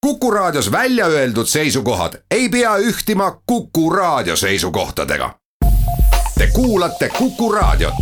Kuku Raadios välja öeldud seisukohad ei pea ühtima Kuku Raadio seisukohtadega. Te kuulate Kuku Raadiot.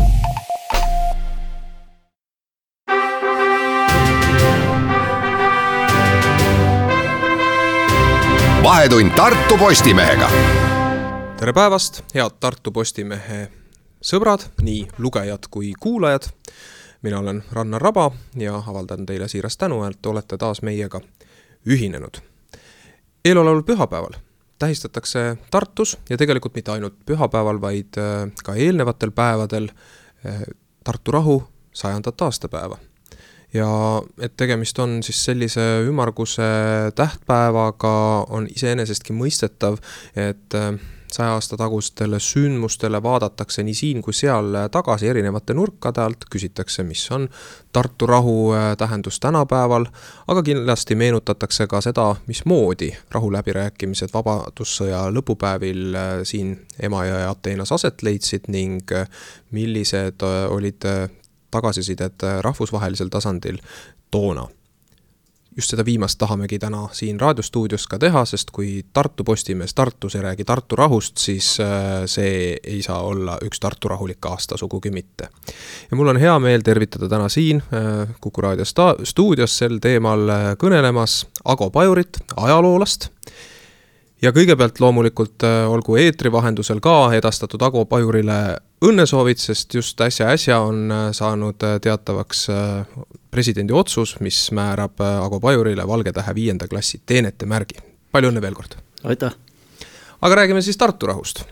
Vahetund Tartu Postimehega. Tere päevast, head Tartu Postimehe sõbrad, nii lugejad kui kuulajad. Mina olen Rannar Raba ja avaldan teile siirast tänu, et olete taas meiega ühinenud. Eeloleval pühapäeval tähistatakse Tartus ja tegelikult mitte ainult pühapäeval, vaid ka eelnevatel päevadel Tartu rahu 100. aastapäeva. Ja et tegemist on siis sellise ümmarguse tähtpäevaga, on iseenesestki mõistetav, et 100 aasta tagustele sündmustele vaadatakse nii siin kui seal tagasi erinevate nurkade alt, küsitakse, mis on Tartu rahu tähendus tänapäeval, aga kindlasti meenutatakse ka seda, mismoodi rahuläbirääkimised vabadussõja lõpupäevil siin Emajõe Ateenas aset leidsid ning millised olid tagasisidet rahvusvahelisel tasandil toona. Just seda viimast tahamegi täna siin raadiostuudios ka teha, sest kui Tartu Postimees Tartus ei räägi Tartu rahust, siis see ei saa olla üks Tartu rahulik aasta sugugi mitte. Ja mul on hea meel tervitada täna siin Kuku Raadio stuudios sel teemal kõnelemas Ago Pajurit, ajaloolast. Ja kõigepealt loomulikult olgu eetri vahendusel ka edastatud Ago Pajurile õnnesoovid, sest just äsja on saanud teatavaks presidendi otsus, mis määrab Ago Pajurile Valge Tähe 5. klassi teenete märgi. Palju õnne veel kord. Aitäh. Aga räägime siis Tartu rahust.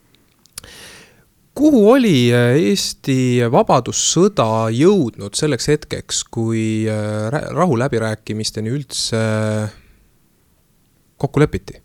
Kuhu oli Eesti vabadussõda jõudnud selleks hetkeks, kui rahu läbirääkimisteni üldse kokku lepiti?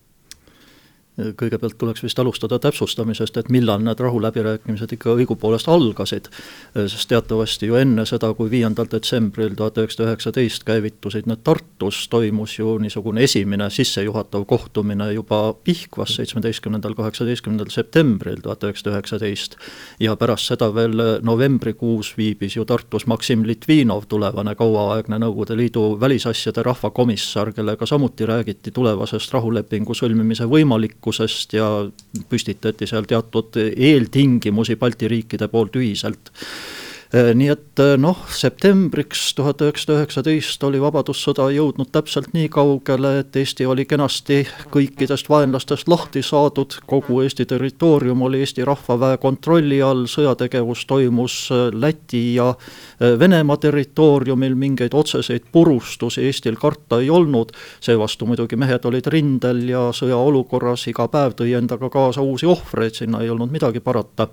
Kõigepealt tuleks vist alustada täpsustamisest, et millal need rahuläbirääkimised ikka õigupoolest algasid, sest teatavasti ju enne seda, kui 5. detsembril 1919 käivitusid need Tartus, toimus ju niisugune esimene sissejuhatav kohtumine juba Pihkvas 17.–18. septembril 1919 ja pärast seda veel novembrikuus viibis ju Tartus Maksim Litvinov, tulevane kauaaegne Nõukogude Liidu välisasjade rahvakomissar, kellega samuti räägiti tulevasest rahulepingu sõlmimise võimalikku ja püstitati seal teatud eeltingimusi Balti riikide poolt ühiselt. Nii et septembriks 1919 oli vabadussõda jõudnud täpselt nii kaugele, et Eesti oli kenasti kõikidest vaenlastest lahti saadud, kogu Eesti territoorium oli Eesti rahvaväe kontrolli all, sõjategevus toimus Läti ja Venemaa territooriumil, mingeid otseseid purustusi Eestil karta ei olnud, seevastu muidugi mehed olid rindel ja sõjaolukorras iga päev tõi endaga kaasa uusi ohvreid, sinna ei olnud midagi parata.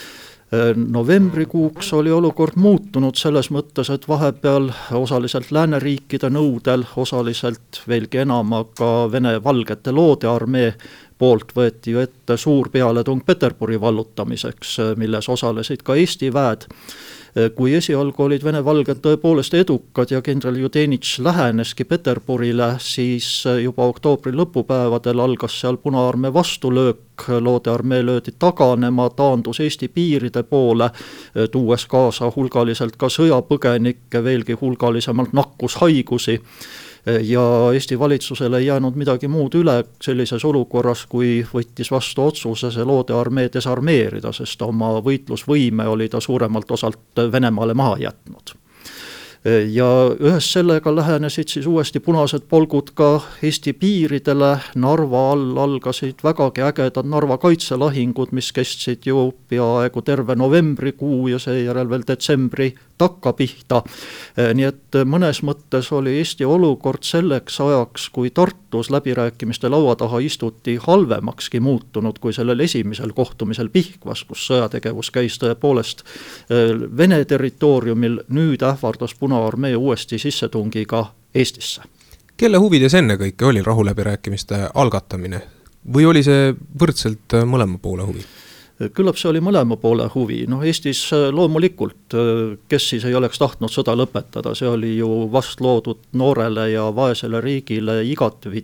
Novembrikuuks oli olukord muutunud selles mõttes, et vahepeal osaliselt lääneriikide nõudel, osaliselt veelgi enam aga Vene valgete loodearmee poolt võeti ju ette suur pealetung Peterburi vallutamiseks, milles osalesid ka Eesti väed. Kui esialgu olid Vene valged tõepoolest edukad ja kindral Judenitš läheneski Peterburile, siis juba oktoobri lõpupäevadel algas seal Punaarmee vastulöök, loodearmee löödi taganema, taandus Eesti piiride poole, tuues kaasa hulgaliselt ka sõjapõgenikke, veelgi hulgalisemalt nakkushaigusi. Ja Eesti valitsusele ei jäänud midagi muud üle sellises olukorras, kui võttis vastu otsuse see loodearmee desarmeerida, sest oma võitlusvõime oli ta suuremalt osalt Venemaale maha jätnud. Ja ühes sellega lähenesid siis uuesti punased polgud ka Eesti piiridele. Narva all algasid vägagi ägedad Narva kaitselahingud, mis kestsid ju peaaegu terve novembrikuu ja seejärel veel detsembri takkapihta. Nii et mõnes mõttes oli Eesti olukord selleks ajaks, kui Tartus läbirääkimiste laua taha istuti, halvemakski muutunud kui sellel esimesel kohtumisel Pihkvas, kus sõjategevus käis tõepoolest Vene territooriumil, nüüd ähvardas Punaarmee uuesti sissetungiga Eestisse. Kelle huvides ennekõike oli rahuläbirääkimiste algatamine või oli see võrdselt mõlema poole huvi? Küllap see oli mõlema poole huvi. Eestis loomulikult, kes siis ei oleks tahtnud sõda lõpetada, see oli ju vastloodud noorele ja vaesele riigile igatpidi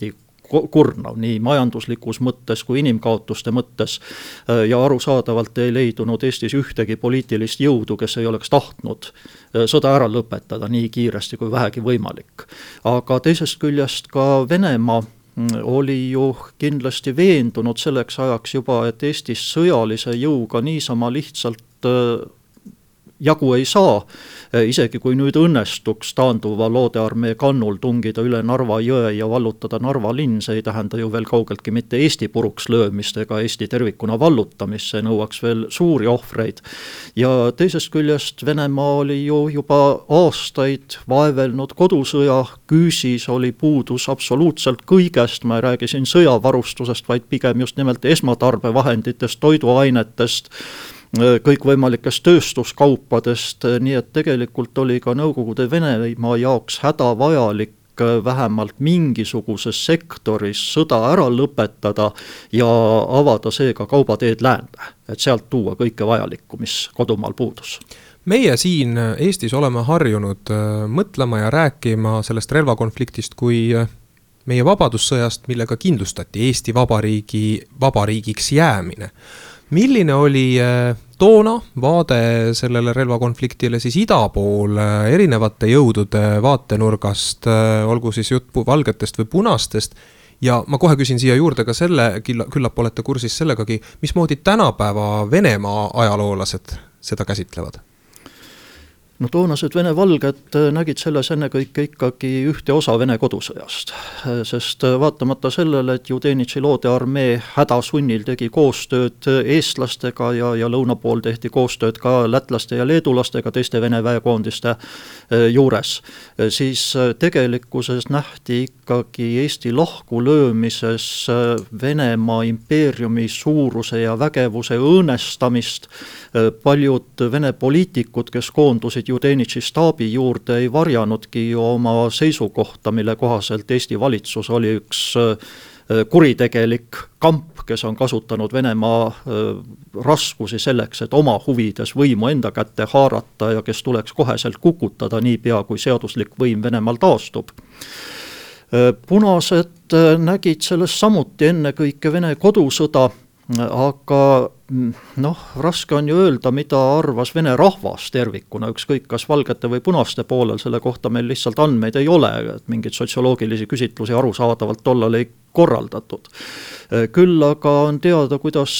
kurnav nii majanduslikus mõttes kui inimkaotuste mõttes ja arusaadavalt ei leidunud Eestis ühtegi poliitilist jõudu, kes ei oleks tahtnud sõda ära lõpetada nii kiiresti kui vähegi võimalik. Aga teisest küljest ka Venemaa oli ju kindlasti veendunud selleks ajaks juba, et Eestis sõjalise jõuga niisama lihtsalt jagu ei saa, isegi kui nüüd õnnestuks taanduva loodearmee kannul tungida üle Narva jõe ja vallutada Narva linn, see ei tähenda ju veel kaugeltki mitte Eesti puruks löömist ega Eesti tervikuna vallutamist, see nõuaks veel suuri ohvreid. Ja teisest küljest Venemaa oli ju juba aastaid vaevelnud kodusõja küüsis, oli puudus absoluutselt kõigest, ma ei räägi siin sõjavarustusest, vaid pigem just nimelt esmatarbevahenditest, toiduainetest, kõikvõimalikest tööstuskaupadest, nii et tegelikult oli ka Nõukogude Venemaa jaoks hädavajalik vähemalt mingisuguses sektoris sõda ära lõpetada ja avada seega kaubateed läände, et sealt tuua kõike vajalikku, mis kodumaal puudus. Meie siin Eestis oleme harjunud mõtlema ja rääkima sellest relvakonfliktist kui meie vabadussõjast, millega kindlustati Eesti vabariigiks jäämine. Milline oli toona vaade sellele relvakonfliktile siis ida pool erinevate jõudude vaatenurgast, olgu siis jutt valgetest või punastest, ja ma kohe küsin siia juurde ka selle, küllap olete kursis sellegagi, mismoodi tänapäeva Venemaa ajaloolased seda käsitlevad? No toonased Vene valged nägid selles ennekõike ikkagi ühte osa Vene kodusõjast, sest vaatamata sellele, et Judenitši loodearmee hädasunnil tegi koostööd eestlastega ja lõuna pool tehti koostööd ka lätlaste ja leedulastega teiste Vene väekoondiste juures, siis tegelikkuses nähti ikkagi Eesti lahkulöömises Venemaa impeeriumi suuruse ja vägevuse õõnestamist. Paljud Vene poliitikud, kes koondusid Judenitši staabi juurde, ei varjanudki ju oma seisukohta, mille kohaselt Eesti valitsus oli üks kuritegelik kamp, kes on kasutanud Venemaa raskusi selleks, et oma huvides võimu enda kätte haarata ja kes tuleks koheselt kukutada niipea, kui seaduslik võim Venemaal taastub. Punased nägid sellest samuti ennekõike Vene kodusõda, aga raske on ju öelda, mida arvas Vene rahvas tervikuna, ükskõik kas valgete või punaste poolel, selle kohta meil lihtsalt andmeid ei ole, et mingeid sotsioloogilisi küsitlusi arusaadavalt tollal ei korraldatud. Küll aga on teada, kuidas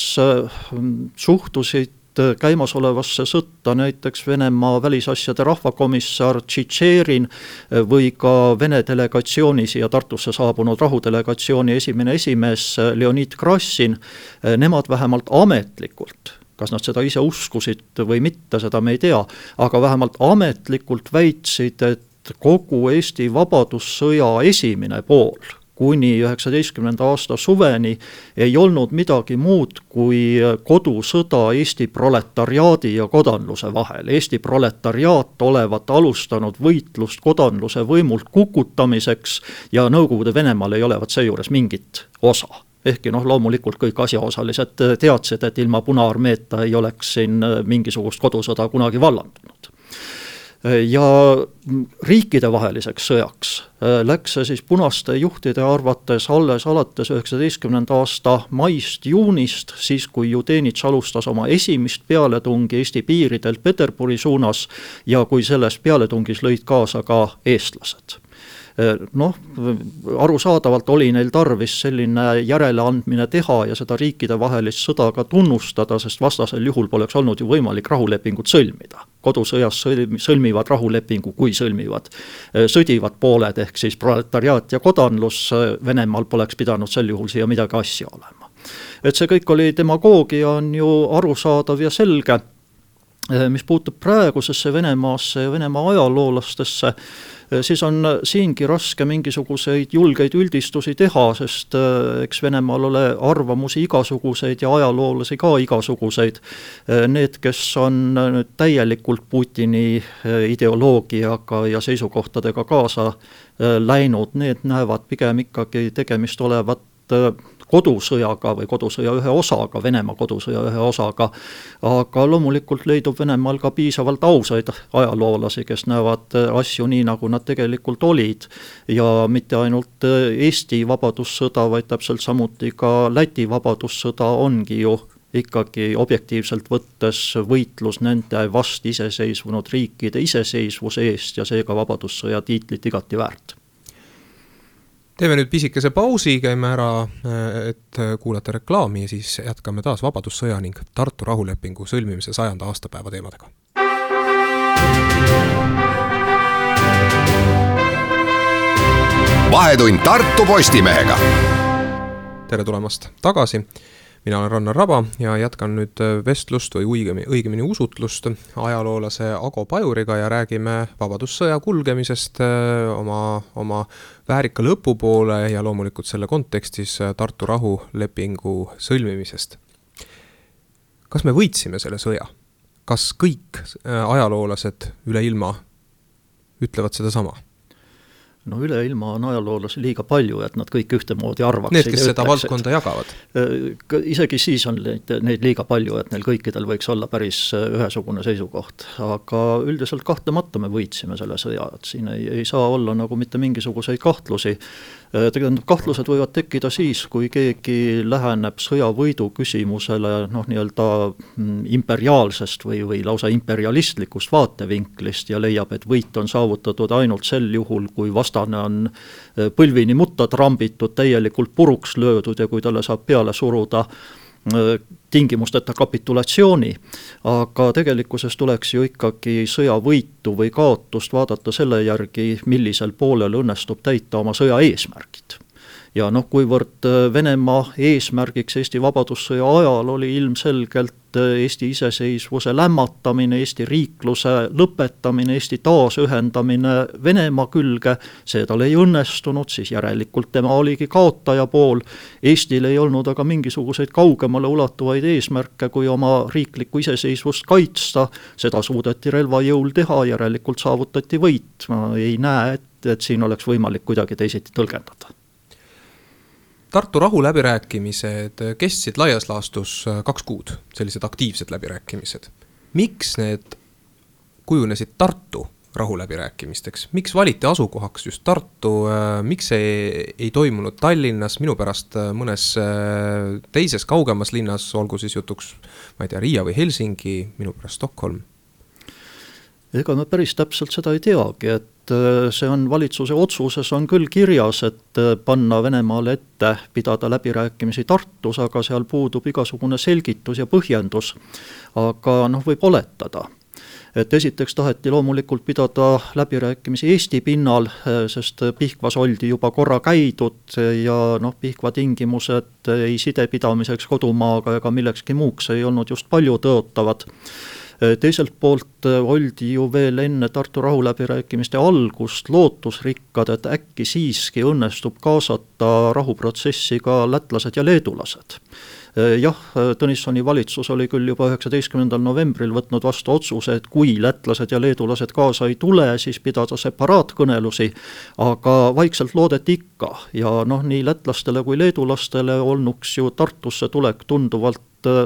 suhtusid käimasolevasse sõtta näiteks Venemaa välisasjade rahvakomissar Tšitšerin või ka Vene delegatsiooni siia Tartusse saabunud rahudelegatsiooni esimene esimees Leonid Krassin. Nemad vähemalt ametlikult, kas nad seda ise uskusid või mitte, seda me ei tea, aga vähemalt ametlikult väitsid, et kogu Eesti vabadussõja esimene pool kuni 19. aasta suveni ei olnud midagi muud kui kodusõda Eesti proletariaadi ja kodanluse vahel. Eesti proletariaat olevat alustanud võitlust kodanluse võimult kukutamiseks ja Nõukogude Venemaal ei olevat seejuures mingit osa. Ehkki loomulikult kõik asjaosalised teadsid, et ilma Punaarmeeta ei oleks siin mingisugust kodusõda kunagi vallandunud. Ja riikidevaheliseks sõjaks läks see siis punaste juhtide arvates alles alates 19. aasta maist juunist, siis kui Judenitš alustas oma esimest pealetungi Eesti piiridelt Peterburi suunas ja kui selles pealetungis lõid kaasa ka eestlased. Arusaadavalt oli neil tarvis selline järeleandmine teha ja seda riikidevahelist sõda ka tunnustada, sest vastasel juhul poleks olnud ju võimalik rahulepingut sõlmida. Kodusõjas sõlmivad rahulepingu, kui sõlmivad sõdivad pooled, ehk siis proletariaat ja kodanlus, Venemaal poleks pidanud sel juhul siia midagi asja olema. Et see kõik oli demagoogia, on ju arusaadav ja selge. Mis puutub praegusesse Venemaasse ja Venemaa ajaloolastesse, siis on siingi raske mingisuguseid julgeid üldistusi teha, sest eks Venemaal ole arvamusi igasuguseid ja ajaloolasi ka igasuguseid. Need, kes on nüüd täielikult Putini ideoloogiaga ja seisukohtadega kaasa läinud, need näevad pigem ikkagi tegemist olevat kodusõjaga või kodusõja ühe osaga, Venemaa kodusõja ühe osaga, aga loomulikult leidub Venemaal ka piisavalt ausaid ajaloolasi, kes näevad asju nii, nagu nad tegelikult olid ja mitte ainult Eesti vabadussõda, vaid täpselt samuti ka Läti vabadussõda ongi ju ikkagi objektiivselt võttes võitlus nende vast iseseisvunud riikide iseseisvuse eest ja seega vabadussõja tiitlit igati väärt. Teeme nüüd pisikese pausi, käime ära, et kuulata reklaami ja siis jätkame taas vabadussõja ning Tartu rahulepingu sõlmimise 100. aastapäeva teemadega. Vahetund Tartu Postimehega. Tere tulemast tagasi. Mina olen Rannar Raba ja jätkan nüüd vestlust või õigemini usutlust ajaloolase Ago Pajuriga ja räägime vabadussõja kulgemisest oma väärika lõpu poole ja loomulikult selle kontekstis Tartu rahulepingu sõlmimisest. Kas me võitsime selle sõja? Kas kõik ajaloolased üle ilma ütlevad seda sama? No üle ilma on ajaloolasi liiga palju, et nad kõik ühtemoodi arvaksid. Need, kes seda valdkonda jagavad? Isegi siis on neid liiga palju, et neil kõikidel võiks olla päris ühesugune seisukoht. Aga üldiselt kahtlemata me võitsime selle sõja, et siin ei saa olla nagu mitte mingisuguseid kahtlusi. Tegelikult kahtlused võivad tekkida siis, kui keegi läheneb sõjavõidu küsimusele nii-öelda imperiaalsest või lausa imperialistlikust vaatevinklist ja leiab, et võit on saavutatud ainult sel juhul, kui vastane on põlvini mutta trambitud, täielikult puruks löödud ja kui talle saab peale suruda tingimusteta kapitulatsiooni, aga tegelikkuses tuleks ju ikkagi sõjavõitu või kaotust vaadata selle järgi, millisel poolel õnnestub täita oma sõja eesmärgid. Ja kuivõrd Venemaa eesmärgiks Eesti vabadussõja ajal oli ilmselgelt Eesti iseseisvuse lämmatamine, Eesti riikluse lõpetamine, Eesti taasühendamine Venemaa külge, see tal ei õnnestunud, siis järelikult tema oligi kaotaja pool. Eestil ei olnud aga mingisuguseid kaugemale ulatuvaid eesmärke, kui oma riiklikku iseseisvust kaitsta, seda suudeti relvajõul teha, järelikult saavutati võit. Ma ei näe, et siin oleks võimalik kuidagi teisiti tõlgendada. Tartu rahuläbirääkimised kestsid laias laastus 2 kuud, sellised aktiivsed läbirääkimised. Miks need kujunesid Tartu rahuläbirääkimisteks? Miks valiti asukohaks just Tartu? Miks see ei toimunud Tallinnas, minu pärast mõnes teises kaugemas linnas, olgu siis jutuks, ma ei tea, Riia või Helsingi, minu pärast Stockholm? Ega me päris täpselt seda ei teagi, et see on valitsuse otsuses on küll kirjas, et panna Venemaale ette pidada läbirääkimisi Tartus, aga seal puudub igasugune selgitus ja põhjendus. Aga võib oletada. Et esiteks taheti loomulikult pidada läbirääkimisi Eesti pinnal, sest Pihkvas oldi juba korra käidud ja Pihkva tingimused ei sidepidamiseks kodumaaga ega millekski muuks ei olnud just palju tõotavad. Teiselt poolt oldi ju veel enne Tartu rahuläbirääkimiste algust lootusrikkad, et äkki siiski õnnestub kaasata rahuprotsessi ka lätlased ja leedulased. Jah, Tõnissoni valitsus oli küll juba 19. novembril võtnud vastu otsuse, et kui lätlased ja leedulased kaasa ei tule, siis pidada separaatkõnelusi, aga vaikselt loodeti ikka ja nii lätlastele kui leedulastele olnuks ju Tartusse tulek tunduvalt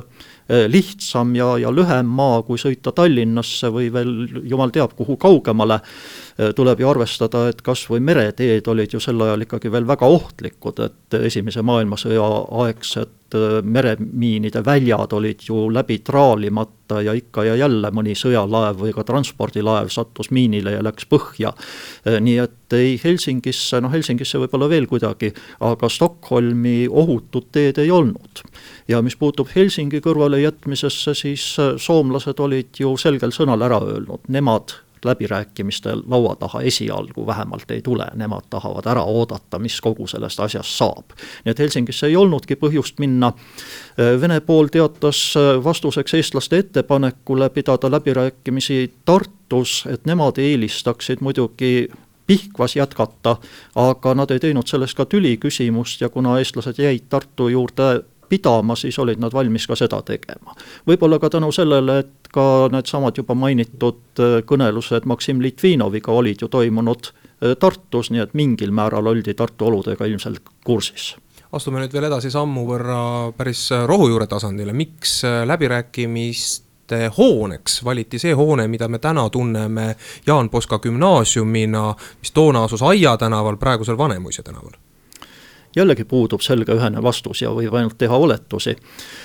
lihtsam ja lühem maa, kui sõita Tallinnasse või veel jumal teab kuhu kaugemale. Tuleb ju arvestada, et kas või mereteed olid ju sel ajal ikkagi veel väga ohtlikud, et esimese maailmasõja aegsed meremiinide väljad olid ju läbi traalimata ja ikka ja jälle mõni sõjalaev või ka transpordilaev sattus miinile ja läks põhja. Nii et ei Helsingisse võib-olla veel kuidagi, aga Stockholmi ohutut teed ei olnud. Ja mis puutub Helsingi kõrvale jätmisesse, siis soomlased olid ju selgel sõnal ära öelnud. Nemad läbirääkimiste laua taha esialgu vähemalt ei tule, nemad tahavad ära oodata, mis kogu sellest asjast saab. Nii et Helsingisse ei olnudki põhjust minna. Vene pool teatas vastuseks eestlaste ettepanekule pidada läbirääkimisi Tartus, et nemad eelistaksid muidugi Pihkvas jätkata, aga nad ei teinud sellest ka tüli küsimust ja kuna eestlased jäid Tartu juurde pidama, siis olid nad valmis ka seda tegema. Võib-olla ka tänu sellele, et ka need samad juba mainitud kõnelused Maksim Litvinoviga olid ju toimunud Tartus, nii et mingil määral oldi Tartu oludega ilmselt kursis. Astume nüüd veel edasi sammu võrra päris rohujuure tasandile. Miks läbirääkimiste hooneks valiti see hoone, mida me täna tunneme Jaan Poska gümnaasiumina, mis toona asus Aia tänaval, praegusel Vanemuise tänaval? Jällegi puudub selge ühene vastus ja võib ainult teha oletusi.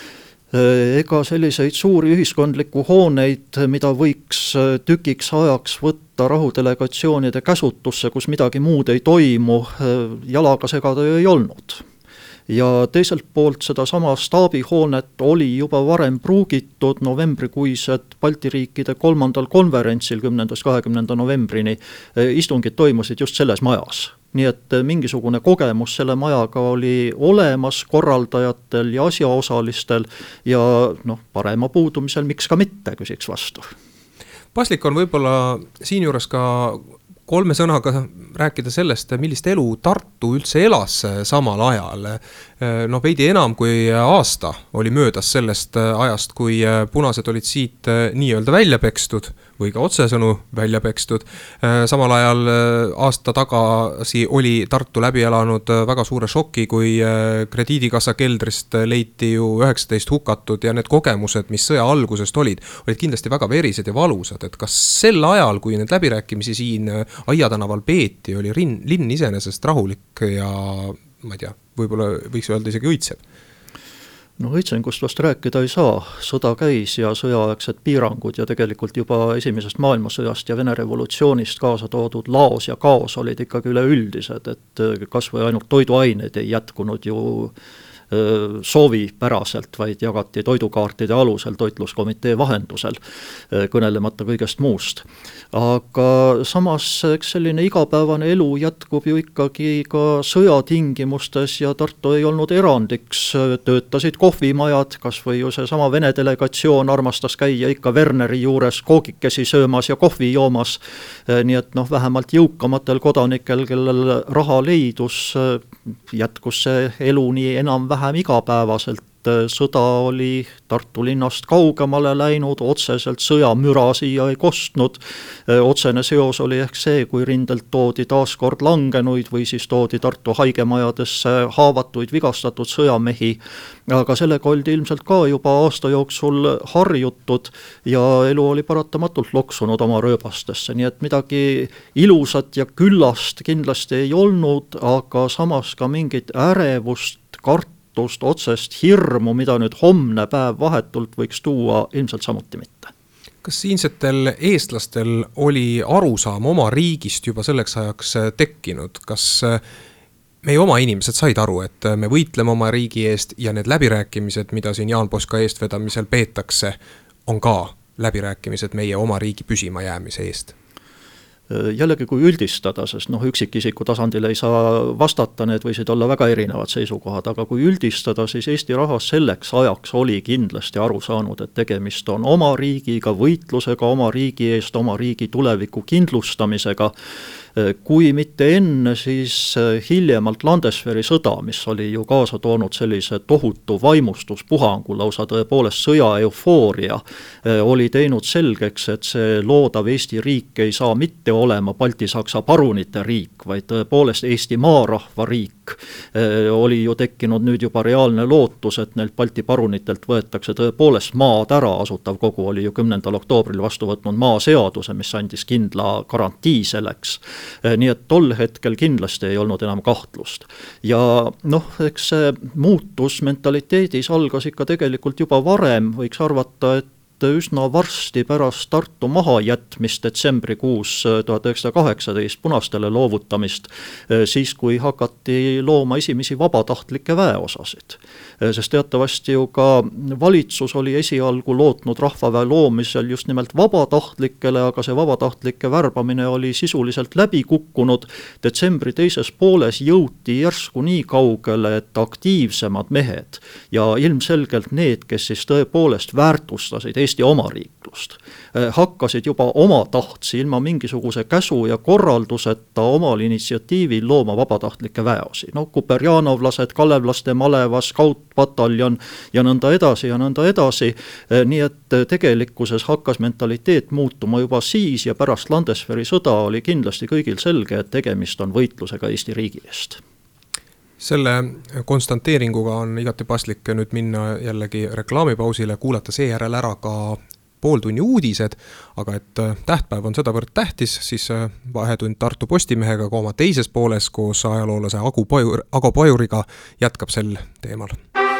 Ega selliseid suuri ühiskondlikku hooneid, mida võiks tükiks ajaks võtta rahudelegatsioonide käsutusse, kus midagi muud ei toimu, jalaga segada ei olnud. Ja teiselt poolt seda sama staabihoonet oli juba varem pruugitud novembrikuised Balti riikide 3. konverentsil 10.–20. novembrini. Istungid toimusid just selles majas. Nii et mingisugune kogemus selle majaga oli olemas korraldajatel ja asjaosalistel ja parema puudumisel miks ka mitte, küsiks vastu. Paslik on võib-olla siin juures ka 3 sõnaga rääkida sellest, millist elu Tartu üldse elas samal ajal. Veidi enam kui aasta oli möödas sellest ajast, kui punased olid siit nii-öelda välja pekstud või ka otsesõnu välja pekstud. Samal ajal aasta tagasi oli Tartu läbi elanud väga suure šoki, kui krediidikassa keldrist leiti ju 19 hukatud ja need kogemused, mis sõja algusest olid kindlasti väga verised ja valusad. Et kas sel ajal, kui need läbirääkimisi siin Aia tänaval peeti, oli linn iseenesest rahulik ja ma ei tea, võib-olla võiks öelda isegi õitseb? Õitsengust vast rääkida ei saa. Sõda käis ja sõjaaegsed piirangud ja tegelikult juba esimesest maailmasõjast ja Vene revolutsioonist kaasa toodud laos ja kaos olid ikkagi üleüldised, et kas või ainult toiduaineid ei jätkunud ju soovipäraselt, vaid jagati toidukaartide alusel toitluskomitee vahendusel, kõnelemata kõigest muust. Aga samas selline igapäevane elu jätkub ju ikkagi ka sõjatingimustes ja Tartu ei olnud erandiks. Töötasid kohvimajad, kas või ju see sama Vene delegatsioon armastas käia ikka Werneri juures koogikesi söömas ja kohvi joomas. Nii et vähemalt jõukamatel kodanikel, kellel raha leidus, jätkus see elu nii enam-vähem igapäevaselt. Sõda oli Tartu linnast kaugemale läinud, otseselt sõjamüra siia ei kostnud. Otsene seos oli ehk see, kui rindelt toodi taaskord langenuid või siis toodi Tartu haigemajadesse haavatuid, vigastatud sõjamehi. Aga sellega oldi ilmselt ka juba aasta jooksul harjutud ja elu oli paratamatult loksunud oma rööbastesse. Nii et midagi ilusat ja küllast kindlasti ei olnud, aga samas ka mingit ärevust, otsest hirmu, mida nüüd homne päev vahetult võiks tuua, ilmselt samuti mitte. Kas siinsetel eestlastel oli arusaam oma riigist juba selleks ajaks tekkinud? Kas meie oma inimesed said aru, et me võitleme oma riigi eest ja need läbirääkimised, mida siin Jaan Poska eestvedamisel peetakse, on ka läbirääkimised meie oma riigi püsima jäämise eest? Jällegi kui üldistada, sest üksikisiku tasandil ei saa vastata, need võisid olla väga erinevad seisukohad, aga kui üldistada, siis Eesti rahvas selleks ajaks oli kindlasti aru saanud, et tegemist on oma riigiga, võitlusega oma riigi eest, oma riigi tuleviku kindlustamisega. Kui mitte enne, siis hiljemalt Landesveri sõda, mis oli ju kaasa toonud sellise tohutu vaimustuspuhangu, lausa tõepoolest sõja eufooria, oli teinud selgeks, et see loodav Eesti riik ei saa mitte olema Balti-Saksa parunite riik, vaid tõepoolest Eesti maarahva riik. Oli ju tekkinud nüüd juba reaalne lootus, et neilt Balti parunitelt võetakse tõepoolest maad ära, asutav kogu oli ju 10. oktoobril vastu võtnud maaseaduse, mis andis kindla garantii selleks. Nii et tol hetkel kindlasti ei olnud enam kahtlust. Ja eks see muutus mentaliteedis algas ikka tegelikult juba varem, võiks arvata, et üsna varsti pärast Tartu mahajätmist detsembrikuus 1918 punastele loovutamist, siis kui hakati looma esimesi vabatahtlikke väeosasid. Sest teatavasti ju ka valitsus oli esialgu lootnud rahvaväe loomisel just nimelt vabatahtlikele, aga see vabatahtlike värbamine oli sisuliselt läbi kukkunud. Detsembri teises pooles jõuti järsku nii kaugele, et aktiivsemad mehed ja ilmselgelt need, kes siis tõepoolest väärtustasid Eesti omariiklust, hakkasid juba oma tahtsi ilma mingisuguse käsu ja korralduseta omal initsiatiivil looma vabatahtlikke väeosi. Kuperjanovlased, Kalevlaste maleva, skautpataljon ja nõnda edasi ja nõnda edasi. Nii et tegelikkuses hakkas mentaliteet muutuma juba siis ja pärast Landesveri sõda oli kindlasti kõigil selge, et tegemist on võitlusega Eesti riigi eest. Selle konstanteeringuga on igati paslik nüüd minna jällegi reklaamipausile, kuulata seejärel ära ka pooltunni uudised, aga et tähtpäev on sedavõrd tähtis, siis Vahetund Tartu Postimehega ka oma teises pooles koos ajaloolase Ago Pajuriga jätkab sel teemal.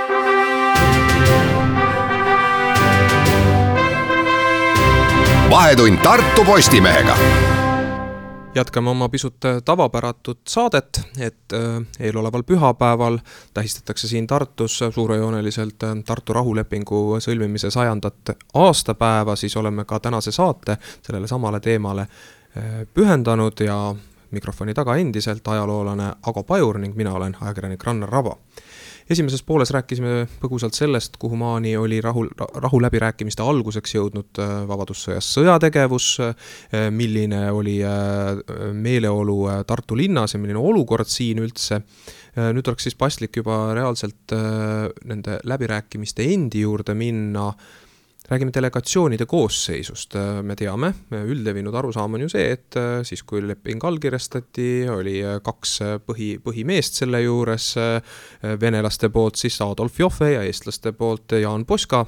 Vahetund Tartu Postimehega. Jätkame oma pisut tavapäratut saadet, et eeloleval pühapäeval tähistatakse siin Tartus suurejooneliselt Tartu rahulepingu sõlmimise 100. aastapäeva, siis oleme ka tänase saate sellele samale teemale pühendanud ja mikrofoni taga endiselt ajaloolane Ago Pajur ning mina olen ajakirjanik Rannar Raba. Esimeses pooles rääkisime põgusalt sellest, kuhu maani oli rahuläbirääkimiste alguseks jõudnud vabadussõjas sõjategevus, milline oli meeleolu Tartu linnas ja milline olukord siin üldse. Nüüd oleks siis paslik juba reaalselt nende läbirääkimiste endi juurde minna. Räägime delegatsioonide koosseisust. Me teame, üldlevinud arusaam on ju see, et siis kui leping allkirjastati, oli 2 põhimeest selle juures, venelaste poolt siis Adolf Joffe ja eestlaste poolt Jaan Poska.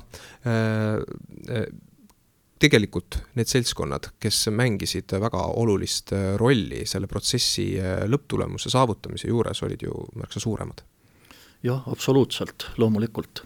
Tegelikult need seltskonnad, kes mängisid väga olulist rolli selle protsessi lõpptulemuse saavutamise juures, olid ju märksa suuremad. Jah, absoluutselt, loomulikult.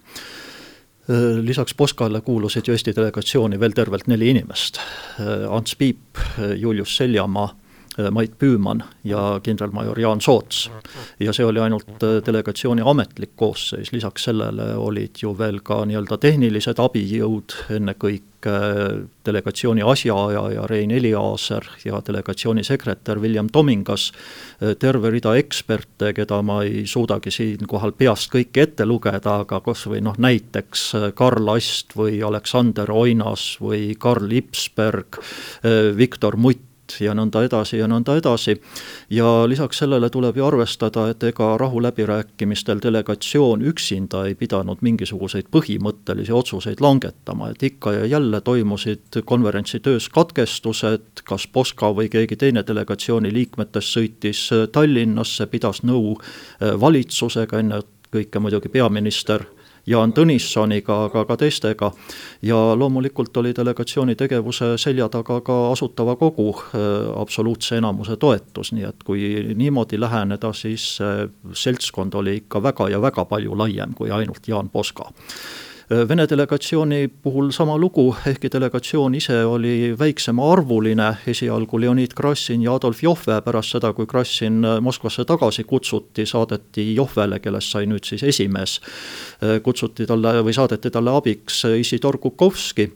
Lisaks Poskale kuulusid ju Eesti delegatsiooni veel tervelt 4 inimest. Ants Piip, Julius Seljamaa, Mait Püüman ja kindralmajor Jaan Soots. Ja see oli ainult delegatsiooni ametlik koosseis. Lisaks sellele olid ju veel ka nii-öelda tehnilised abijõud, enne kõik delegatsiooni asjaaja ja Rein Eliaaser ja delegatsiooni sekretär William Tomingas, terve rida eksperte, keda ma ei suudagi siinkohal peast kõike ette lugeda, aga kas või näiteks Karl Ast või Aleksander Oinas või Karl Ipsberg, Viktor Mutt ja nõnda edasi ja nõnda edasi. Ja lisaks sellele tuleb ju arvestada, et ega rahuläbirääkimistel delegatsioon üksinda ei pidanud mingisuguseid põhimõttelisi otsuseid langetama, et ikka ja jälle toimusid konverentsi töös katkestused, kas Poska või keegi teine delegatsiooni liikmetest sõitis Tallinnasse, pidas nõu valitsusega, enne kõike muidugi peaminister Jaan Tõnissoniga, aga ka teistega ja loomulikult oli delegatsiooni tegevuse selja taga ka asutava kogu absoluutse enamuse toetus, nii et kui niimoodi läheneda, siis seltskond oli ikka väga ja väga palju laiem kui ainult Jaan Poska. Vene delegatsiooni puhul sama lugu, ehkki delegatsioon ise oli väiksema arvuline, esialgu Leonid Krassin ja Adolf Joffe, pärast seda, kui Krassin Moskvasse tagasi kutsuti, saadeti Joffele, kellest sai nüüd siis esimees, kutsuti talle või saadeti talle abiks Isidor Kukovski,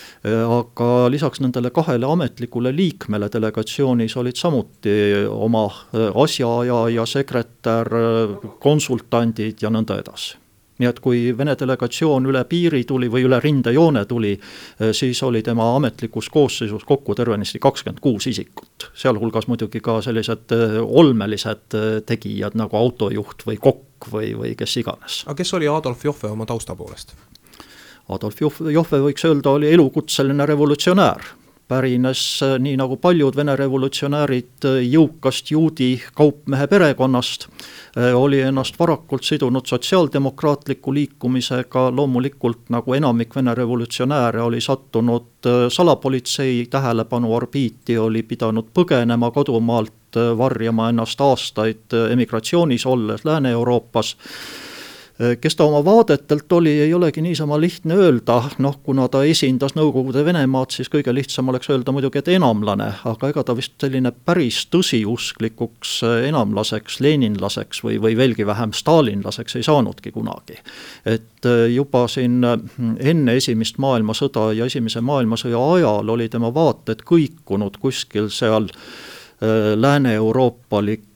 aga lisaks nendele 2 ametlikule liikmele delegatsioonis olid samuti oma asjaaja ja sekretär, konsultandid ja nõnda edasi. Nii et kui Vene delegatsioon üle piiri tuli või üle rindejoone tuli, siis oli tema ametlikus koosseisus kokku tervenisti 26 isikut. Sealhulgas muidugi ka sellised olmelised tegijad nagu autojuht või kokk või kes iganes. Aga kes oli Adolf Joffe oma tausta poolest? Adolf Joffe võiks öelda oli elukutseline revolutsionäär. Pärines nii nagu paljud Vene revolutsionäärid jõukast juudi kaupmehe perekonnast, oli ennast varakult sidunud sotsiaaldemokraatliku liikumisega, loomulikult nagu enamik Vene revolutsionääre oli sattunud salapolitsei tähelepanu orbiiti, oli pidanud põgenema kodumaalt, varjama ennast aastaid emigratsioonis olles Lääne-Euroopas. Kes ta oma vaadetelt oli, ei olegi niisama lihtne öelda, kuna ta esindas Nõukogude Venemaad, siis kõige lihtsam oleks öelda muidugi, et enamlane, aga ega ta vist selline päris tõsiusklikuks enamlaseks, leninlaseks või veelgi vähem stalinlaseks ei saanudki kunagi. Et juba siin enne esimest maailmasõda ja esimese maailmasõja ajal oli tema vaated kõikunud kuskil seal lääne-euroopalik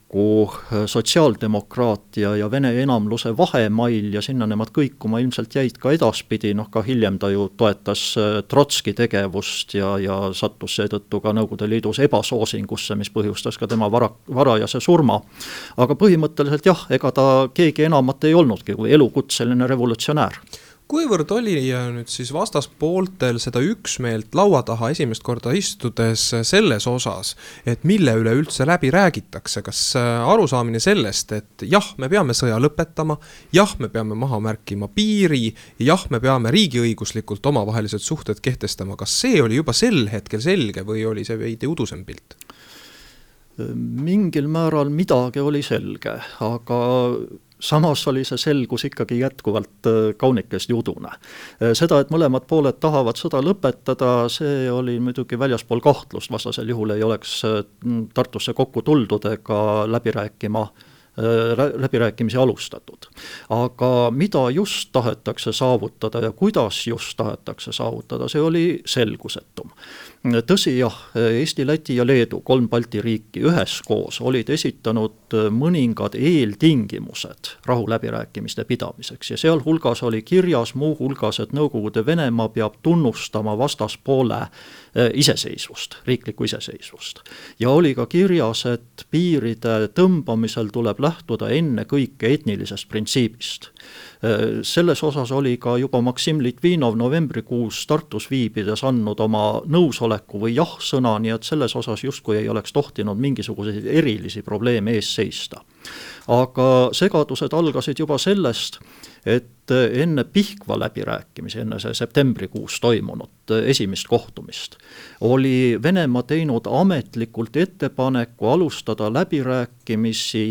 sotsiaaldemokraatia ja Vene enamluse vahemail ja sinna nemad kõikuma ilmselt jäid ka edaspidi, ka hiljem ta ju toetas Trotski tegevust ja sattus seetõttu ka Nõukogude Liidus ebasoosingusse, mis põhjustas ka tema varajase surma. Aga põhimõtteliselt jah, ega ta keegi enamat ei olnudki kui elukutseline revolutsionäär. Kuivõrd oli nüüd siis vastaspooltel seda üksmeelt laua taha esimest korda istudes selles osas, et mille üle üldse läbi räägitakse? Kas arusaamine sellest, et jah, me peame sõja lõpetama, jah, me peame maha märkima piiri, jah, me peame riigiõiguslikult omavahelised suhted kehtestama, kas see oli juba sel hetkel selge või oli see veidi udusem pilt? Mingil määral midagi oli selge, aga samas oli see selgus ikkagi jätkuvalt kaunikest udune. Seda, et mõlemad pooled tahavad sõda lõpetada, see oli muidugi väljaspool kahtlust, vastasel juhul ei oleks Tartusse kokku tuldud ega läbirääkimisi alustatud. Aga mida just tahetakse saavutada ja kuidas just tahetakse saavutada, see oli selgusetum. Tõsi jah, Eesti, Läti ja Leedu, 3 Balti riiki üheskoos olid esitanud mõningad eeltingimused rahuläbirääkimiste pidamiseks ja seal hulgas oli kirjas muu hulgas, et Nõukogude Venemaa peab tunnustama vastaspoole iseseisvust, riiklikku iseseisvust. Ja oli ka kirjas, et piiride tõmbamisel tuleb lähtuda enne kõike etnilisest printsiibist. Selles osas oli ka juba Maksim Litvinov novembrikuus Tartus viibides andnud oma nõusoleku või jah-sõna, nii et selles osas justkui ei oleks tohtinud mingisuguseid erilisi probleeme ees seista. Aga segadused algasid juba sellest, et enne Pihkva läbirääkimisi, enne see septembrikuus toimunud esimest kohtumist, oli Venemaa teinud ametlikult ettepaneku alustada läbirääkimisi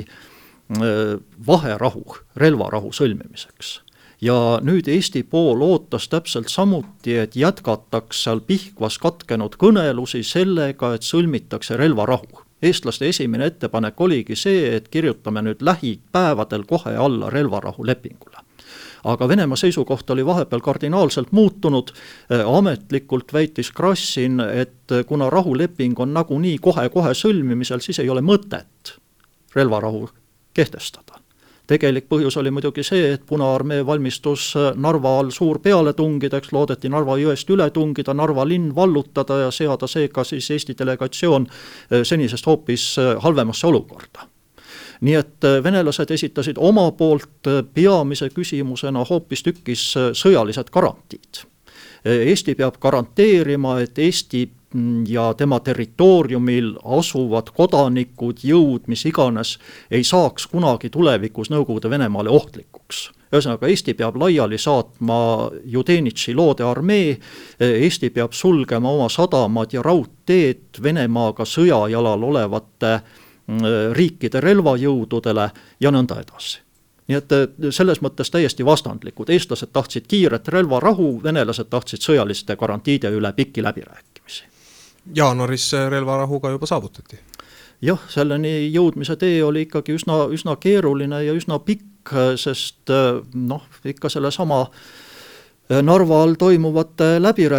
vaherahu, relvarahu sõlmimiseks. Ja nüüd Eesti pool ootas täpselt samuti, et jätkataks seal Pihkvas katkenud kõnelusi sellega, et sõlmitakse relvarahu. Eestlaste esimene ettepanek oligi see, et kirjutame nüüd lähipäevadel kohe alla relvarahu lepingule. Aga Venemaa seisukoht oli vahepeal kardinaalselt muutunud. Ametlikult väitis Krassin, et kuna rahuleping on nagunii kohe sõlmimisel, siis ei ole mõtet relvarahu kehtestada. Tegelik põhjus oli muidugi see, et Punaarmee valmistus Narva all suur pealetungideks, loodeti Narva jõest üle tungida, Narva linn vallutada ja seada seega siis Eesti delegatsioon senisest hoopis halvemasse olukorda. Nii et venelased esitasid oma poolt peamise küsimusena hoopis tükis sõjalised garantiid. Eesti peab garanteerima, et Eesti ja tema territooriumil asuvad kodanikud, jõud, mis iganes, ei saaks kunagi tulevikus Nõukogude Venemaale ohtlikuks. Ühesõnaga, Eesti peab laiali saatma Judenitši loode armee, Eesti peab sulgema oma sadamad ja raudteed Venemaaga sõjajalal olevate riikide relvajõududele ja nõnda edasi. Nii et selles mõttes täiesti vastandlikud. Eestlased tahtsid kiiret relvarahu, venelased tahtsid sõjaliste garantiide üle pikki läbirääkimisi. Jaanuaris relvarahuga juba saavutati. Jah, selleni jõudmise tee oli ikkagi üsna keeruline ja üsna pikk, sest ikka selle sama Narva all toimuvate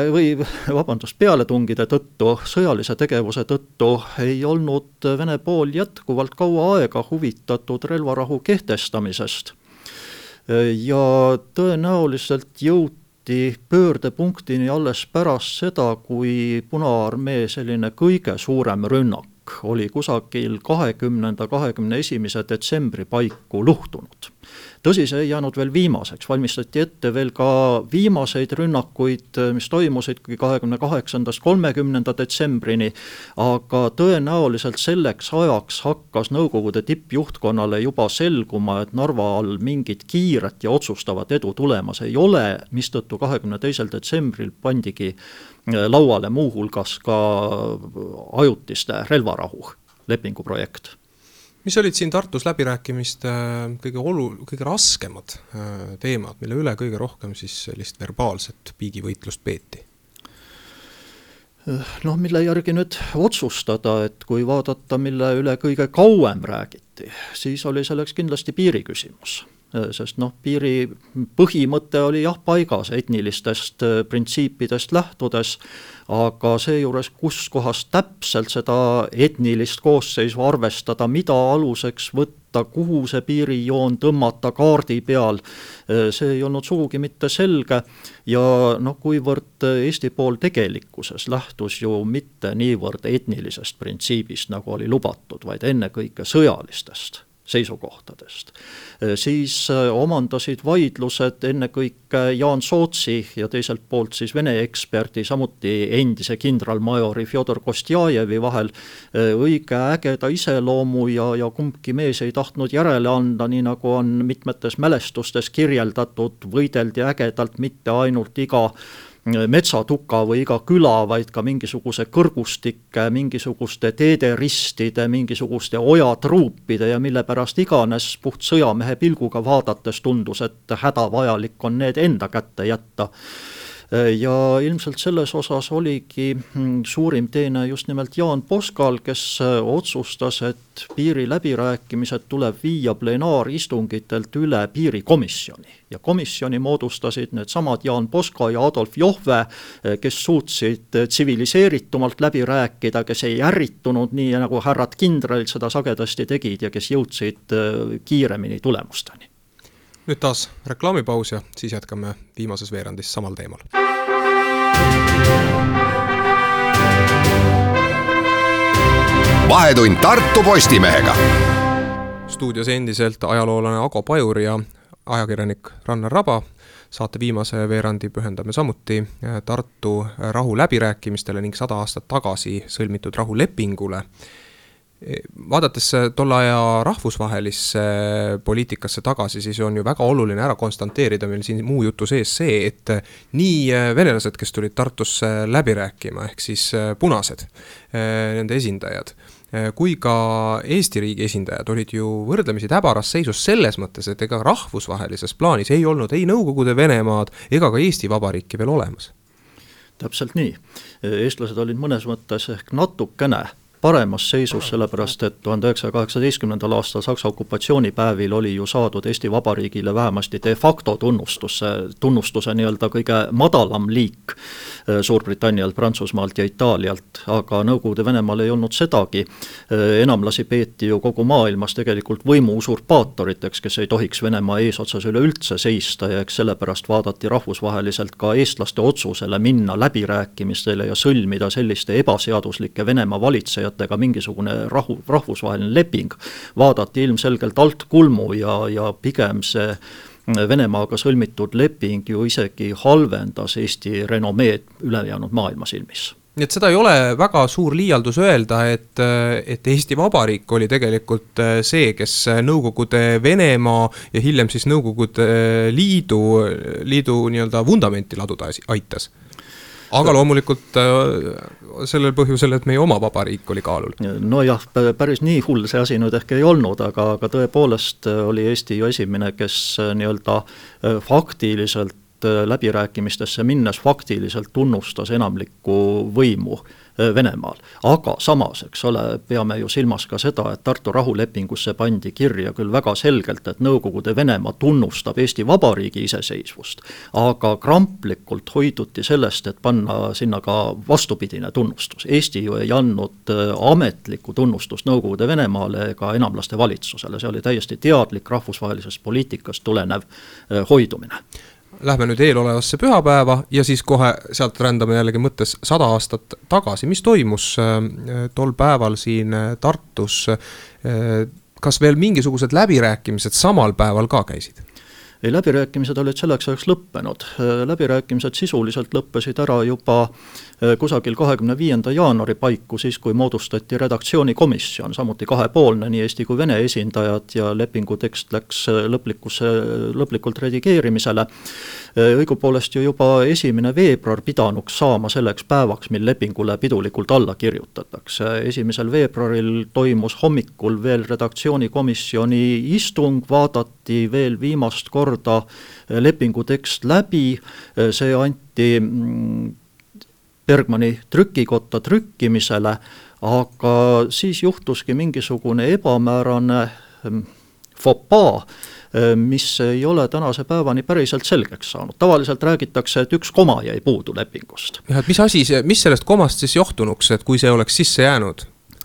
pealetungide tõttu, sõjalise tegevuse tõttu ei olnud Vene pool jätkuvalt kaua aega huvitatud relvarahu kehtestamisest. Ja tõenäoliselt jõuti pöördepunktini alles pärast seda, kui Punaarmee selline kõige suurem rünnak oli kusagil 20.–21. detsembri paiku luhtunud. Tõsi, see ei jäänud veel viimaseks, valmistati ette veel ka viimaseid rünnakuid, mis toimusid 28.–30. detsembrini, aga tõenäoliselt selleks ajaks hakkas Nõukogude tippjuhtkonnale juba selguma, et Narva all mingit kiiret ja otsustavat edu tulemas ei ole, mistõttu 22. detsembril pandigi lauale muu hulgas ka ajutiste relvarahu lepinguprojekt. Mis olid siin Tartus läbirääkimiste kõige raskemad teemad, mille üle kõige rohkem siis sellist verbaalset piigivõitlust peeti? Mille järgi nüüd otsustada, et kui vaadata, mille üle kõige kauem räägiti, siis oli selleks kindlasti piiriküsimus. Sest piiri põhimõte oli jah paigas etnilistest printsiipidest lähtudes, aga seejuures kus kohas täpselt seda etnilist koosseisu arvestada, mida aluseks võtta, kuhu see piirijoon tõmmata kaardi peal, see ei olnud sugugi mitte selge ja kuivõrd Eesti pool tegelikkuses lähtus ju mitte niivõrd etnilisest printsiibist, nagu oli lubatud, vaid ennekõike sõjalistest. seisukohtadest. Siis omandasid vaidlused ennekõike Jaan Sootsi ja teiselt poolt siis Vene eksperdi, samuti endise kindralmajori Fjodor Kostjajevi vahel õige ägeda iseloomu ja kumbki mees ei tahtnud järele anda, nii nagu on mitmetes mälestustes kirjeldatud, võideldi ägedalt mitte ainult iga metsatuka või iga küla, vaid ka mingisuguse kõrgustike, mingisuguste teederistide, mingisuguste ojatruupide ja mille pärast iganes puht sõjamehe pilguga vaadates tundus, et hädavajalik on need enda kätte jätta. Ja ilmselt selles osas oligi suurim teene just nimelt Jaan Poskal, kes otsustas, et piiri läbirääkimised tuleb viia plenaaristungitelt üle piirikomisjoni. Ja komisjoni moodustasid need samad Jaan Poska ja Adolf Johve, kes suutsid tsiviliseeritumalt läbi rääkida, kes ei ärritunud nii nagu härrad kindralid seda sagedasti tegid ja kes jõudsid kiiremini tulemusteni. Nüüd taas reklaamipaus ja siis jätkame viimases veerandis samal teemal. Vahetund Tartu Postimehega. Stuudios endiselt ajaloolane Ago Pajur ja ajakirjanik Rannar Raba. Saate viimase veerandi pühendame samuti Tartu rahu läbirääkimistele ning 100 aastat tagasi sõlmitud rahulepingule. Vaadates tolle aja rahvusvahelisse poliitikasse tagasi, siis on ju väga oluline ära konstanteerida meil siin muu jutu sees see, et nii venelased, kes tulid Tartusse läbi rääkima, ehk siis punased, nende esindajad, kui ka Eesti riigi esindajad olid ju võrdlemisi täbaras seisus selles mõttes, et ega rahvusvahelises plaanis ei olnud ei Nõukogude Venemaad ega ka Eesti Vabariiki veel olemas. Täpselt nii. Eestlased olid mõnes mõttes ehk natukene paremas seisus, sellepärast et 1918. aastal Saksa okupatsioonipäevil oli ju saadud Eesti Vabariigile vähemasti de facto tunnustuse nii-öelda kõige madalam liik Suurbritannialt, Prantsusmaalt ja Itaalialt, aga Nõukogude Venemaal ei olnud sedagi. Enamlasi peeti ju kogu maailmas tegelikult võimu usurpaatoriteks, kes ei tohiks Venemaa eesotsas üleüldse seista ja eks sellepärast vaadati rahvusvaheliselt ka eestlaste otsusele minna läbirääkimistele ja sõlmida selliste ebaseaduslike Venemaa valitsejatega mingisugune rahvusvaheline leping, vaadati ilmselgelt alt kulmu ja pigem see Venemaaga sõlmitud leping ju isegi halvendas Eesti renomeed ülejäänud maailma silmis. Nii et seda ei ole väga suur liialdus öelda, et Eesti Vabariik oli tegelikult see, kes Nõukogude Venemaa ja hiljem siis Nõukogude liidu nii-öelda vundamenti laduda aitas. Aga loomulikult sellel põhjusel, et meie oma vabariik oli kaalul. No jah, päris nii hull see asi nüüd ehk ei olnud, aga tõepoolest oli Eesti ju esimene, kes nii-öelda faktiliselt läbirääkimistesse minnes faktiliselt tunnustas enamlikku võimu Venemaal. Aga samas, eks ole, peame ju silmas ka seda, et Tartu rahulepingusse pandi kirja küll väga selgelt, et Nõukogude Venemaa tunnustab Eesti Vabariigi iseseisvust, aga kramplikult hoiduti sellest, et panna sinna ka vastupidine tunnustus. Eesti ju ei andnud ametlikku tunnustust Nõukogude Venemaale ega enamlaste valitsusele, see oli täiesti teadlik rahvusvahelisest poliitikast tulenev hoidumine. Lähme nüüd eelolevasse pühapäeva ja siis kohe sealt rändame jällegi mõttes 100 aastat tagasi. Mis toimus tol päeval siin Tartus? Kas veel mingisugused läbirääkimised samal päeval ka käisid? Ei, läbirääkimised olid selleks ajaks lõppenud. Läbirääkimised sisuliselt lõppesid ära juba kusagil 25. jaanuari paiku, siis kui moodustati redaktsioonikomisjon, samuti kahepoolne, nii Eesti kui Vene esindajad ja lepingu tekst läks lõplikult redigeerimisele. Õigupoolest ju juba 1. veebruar pidanuks saama selleks päevaks, mil lepingule pidulikult alla kirjutatakse. 1. veebruaril toimus hommikul veel redaktsioonikomisjoni istung, vaadati veel viimast korda lepingu tekst läbi, see anti Bergmani trükikotta trükkimisele, aga siis juhtuski mingisugune ebamäärane fopaa, mis ei ole tänase päevani päriselt selgeks saanud. Tavaliselt räägitakse, et üks koma jäi puudu lepingust. Ja, mis sellest komast siis johtunuks, et kui see oleks sisse jäänud?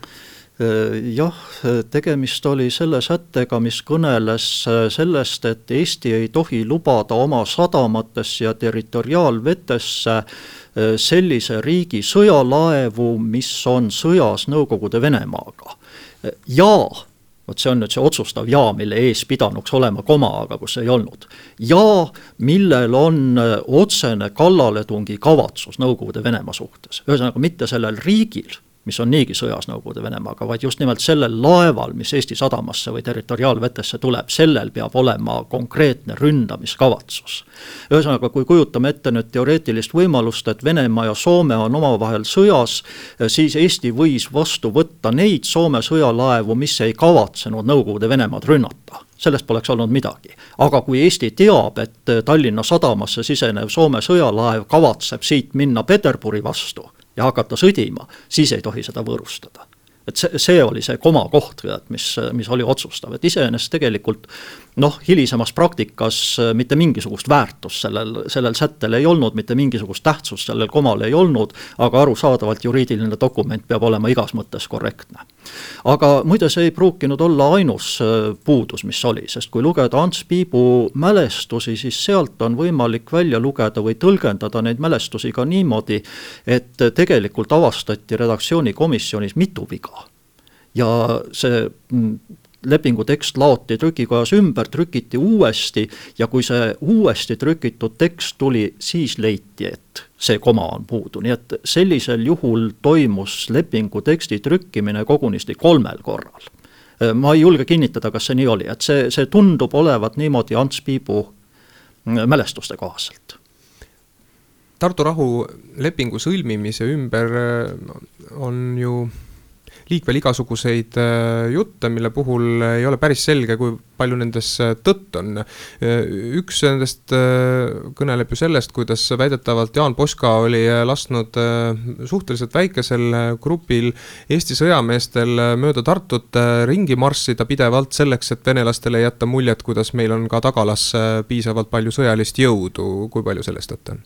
Jah, tegemist oli selle sättega, mis kõneles sellest, et Eesti ei tohi lubada oma sadamatesse ja territoriaalvetesse sellise riigi sõjalaevu, mis on sõjas Nõukogude Venemaaga. Ja Vot see on nüüd see otsustav ja, mille ees pidanuks olema koma, aga kus ei olnud. Ja millel on otsene kallaletungi kavatsus Nõukogude Venemaa suhtes. Ühesõnaga mitte sellel riigil, mis on niigi sõjas Nõukogude Venemaaga, vaid just nimelt sellel laeval, mis Eesti sadamasse või territoriaalvetesse tuleb, sellel peab olema konkreetne ründamiskavatsus. Ühesõnaga, kui kujutame ette nüüd teoreetilist võimalust, et Venemaa ja Soome on omavahel sõjas, siis Eesti võis vastu võtta neid Soome sõjalaevu, mis ei kavatsenud Nõukogude Venemaad rünnata. Sellest poleks olnud midagi. Aga kui Eesti teab, et Tallinna sadamasse sisenev Soome sõjalaev kavatseb siit minna Peterburi vastu ja hakata sõdima, siis ei tohi seda võõrustada. Et see oli see koma koht, mis oli otsustav. Et iseenesest tegelikult hilisemas praktikas mitte mingisugust väärtust sellel sättel ei olnud, mitte mingisugust tähtsust sellel komal ei olnud, aga arusaadavalt juriidiline dokument peab olema igas mõttes korrektne. Aga muide see ei pruukinud olla ainus puudus, mis oli, sest kui lugeda Ants Piibu mälestusi, siis sealt on võimalik välja lugeda või tõlgendada neid mälestusi ka niimoodi, et tegelikult avastati redaktsioonikomisjonis mitu viga. Ja see lepingu tekst laoti trükikojas ümber, trükiti uuesti ja kui see uuesti trükitud tekst tuli, siis leiti, et see koma on puudu. Nii et sellisel juhul toimus lepingu teksti trükkimine kogunisti 3 korral. Ma ei julge kinnitada, kas see nii oli, et see tundub olevat niimoodi Ants Piibu mälestuste kohaselt. Tartu rahu lepingu sõlmimise ümber on ju liikvel igasuguseid jutte, mille puhul ei ole päris selge, kui palju nendes tõtt on. Üks nendest kõneleb ju sellest, kuidas väidetavalt Jaan Poska oli lasknud suhteliselt väikesel grupil Eesti sõjameestel mööda Tartut ringi marssida pidevalt selleks, et venelastele jätta muljet, kuidas meil on ka tagalas piisavalt palju sõjalist jõudu. Kui palju sellest tõtt on?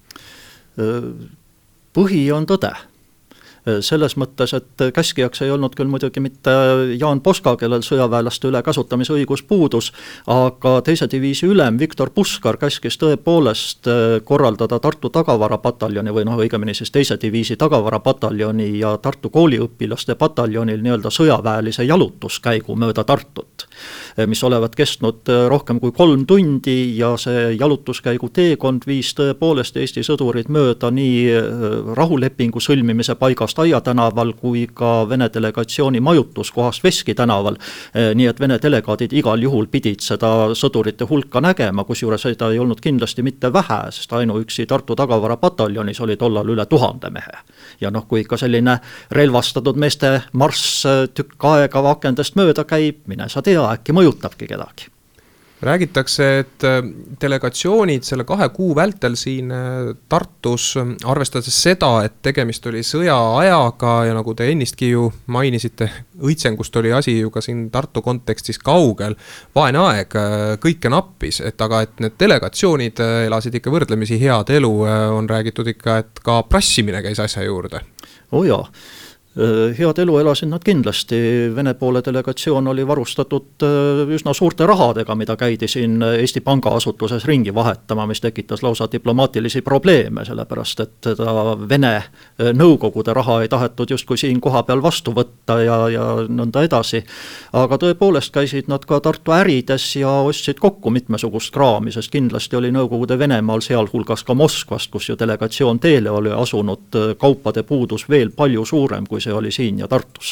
Põhi on tõde. Selles mõttes, et käskijaks ei olnud küll muidugi mitte Jaan Poska, kellel sõjaväelaste üle kasutamise õigus puudus, aga teise diviisi ülem Viktor Puskar käskis tõepoolest korraldada Tartu tagavarapataljoni või õigemini siis teise diviisi tagavarapataljoni ja Tartu kooliõpilaste pataljonil nii-öelda sõjaväelise jalutuskäigu mööda Tartut, mis olevat kestnud rohkem kui 3 tundi ja see jalutuskäigu teekond viis tõepoolest Eesti sõdurid mööda nii rahulepingu sõlmimise paigast Aia tänaval kui ka Vene delegatsiooni majutuskohast Veski tänaval, nii et Vene delegaadid igal juhul pidid seda sõdurite hulka nägema, kusjuures seda ei olnud kindlasti mitte vähe, sest ainuüksi Tartu tagavarapataljonis oli tollal üle 1000 mehe. Ja kui ikka selline relvastatud meeste marss tükk aega akendest mööda käib, mine sa tea, äkki mõjutabki kedagi. Räägitakse, et delegatsioonid selle 2 kuu vältel siin Tartus, arvestades seda, et tegemist oli sõjaajaga ja nagu te ennistki ju mainisite, õitsengust oli asi ju ka siin Tartu kontekstis kaugel, vaene aeg, kõike nappis, aga et need delegatsioonid elasid ikka võrdlemisi head elu, on räägitud ikka, et ka prassimine käis asja juurde. Jaa. Head elu elasid nad kindlasti. Vene poole delegatsioon oli varustatud üsna suurte rahadega, mida käidi siin Eesti Panga asutuses ringi vahetama, mis tekitas lausa diplomaatilisi probleeme, sellepärast et seda Vene nõukogude raha ei tahetud justkui siin koha peal vastu võtta ja nõnda edasi. Aga tõepoolest käisid nad ka Tartu ärides ja ostsid kokku mitmesugust kraami, sest kindlasti oli Nõukogude Venemaal sealhulgas ka Moskvast, kus ju delegatsioon teele oli asunud, kaupade puudus veel palju suurem, kui see oli siin ja Tartus.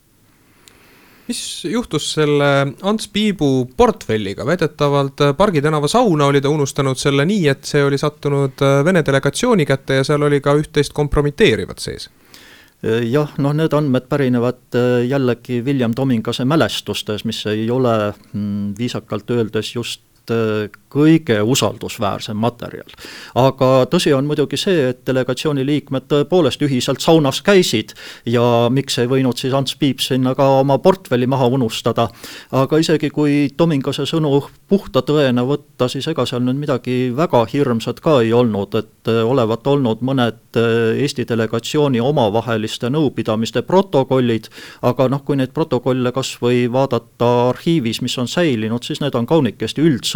Mis juhtus selle Ants Piibu portfelliga? Väidetavalt Pargi tänava sauna oli ta unustanud selle nii, et see oli sattunud Vene delegatsiooni kätte ja seal oli ka üht-teist kompromiteerivat sees. Jah, need andmed pärinevad jällegi William Tomingase mälestustes, mis ei ole viisakalt öeldes just kõige usaldusväärsem materjal. Aga tõsi on muidugi see, et delegatsiooni liikmed tõepoolest ühiselt saunas käisid ja miks ei võinud siis Ants Piip sinna ka oma portfelli maha unustada. Aga isegi kui Tomingase sõnu puhta tõena võtta, siis ega seal nüüd midagi väga hirmsat ka ei olnud, et olevat olnud mõned Eesti delegatsiooni omavaheliste nõupidamiste protokollid, aga kui neid protokolle kas või vaadata arhiivis, mis on säilinud, siis need on kaunikesti üldsõnalised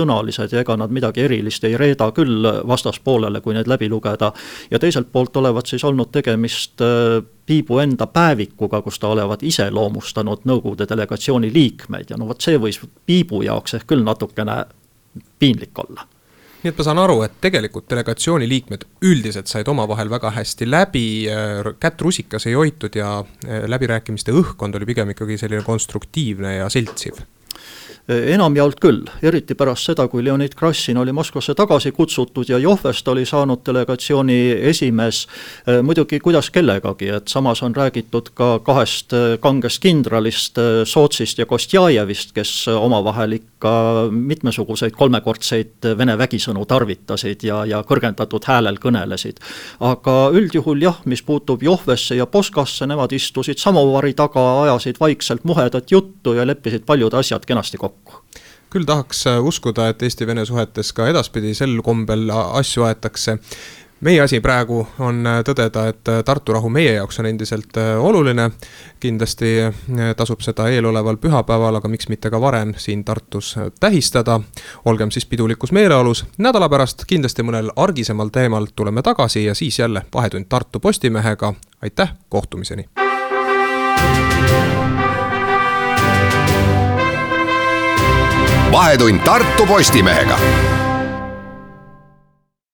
selgesõnalised ja ega nad midagi erilist ei reeda küll vastaspoolele, kui need läbi lugeda. Ja teiselt poolt olevat siis olnud tegemist Piibu enda päevikuga, kus ta olevat ise loomustanud Nõukogude delegatsiooni liikmeid ja no vot see võis Piibu jaoks ehk küll natukene piinlik olla. Nii et ma saan aru, et tegelikult delegatsiooni liikmed üldiselt said omavahel väga hästi läbi, kätt rusikas ei hoitud ja läbirääkimiste õhkkond oli pigem ikkagi selline konstruktiivne ja seltsiv. Enamjaolt küll, eriti pärast seda, kui Leonid Krassin oli Moskvasse tagasi kutsutud ja Johvest oli saanud delegatsiooni esimees, muidugi kuidas kellegagi, et samas on räägitud ka 2 kangest kindralist, Sootsist ja Kostjajevist, kes omavahel ikka mitmesuguseid 3-kordseid vene vägisõnu tarvitasid ja kõrgendatud häälel kõnelesid. Aga üldjuhul jah, mis puutub Johvesse ja Poskasse, nemad istusid samovari taga, ajasid vaikselt muhedat juttu ja leppisid paljud asjad kenasti kokku. Küll tahaks uskuda, et Eesti-Vene suhetes ka edaspidi sel kombel asju aetakse. Meie asi praegu on tõdeda, et Tartu rahu meie jaoks on endiselt oluline. Kindlasti tasub seda eeloleval pühapäeval, aga miks mitte ka varem siin Tartus tähistada. Olgem siis pidulikus meeleolus. Nädala pärast kindlasti mõnel argisemal teemal tuleme tagasi ja siis jälle Vahetund Tartu Postimehega. Aitäh, kohtumiseni! Vahetund Tartu Postimehega.